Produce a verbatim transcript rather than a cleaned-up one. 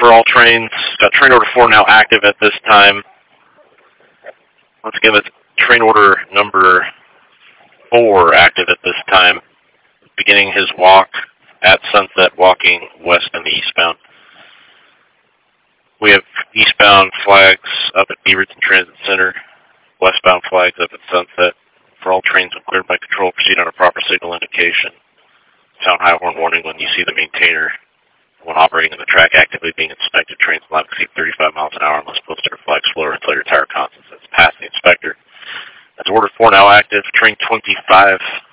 for all trains. Got train order four now active at this time. Once again, that's train order number four active at this time. Beginning his walk at sunset, walking west in the eastbound. We have eastbound flags up at Beaverton Transit Center. Westbound flags up at sunset. For all trains when cleared by control, proceed on a proper signal indication. Sound high horn warning when you see the maintainer. When operating on the track, actively being inspected, trains will not exceed thirty-five miles an hour unless posted or flagged slower until your tire constants has passed the inspector. That's order four now active. Train twenty-five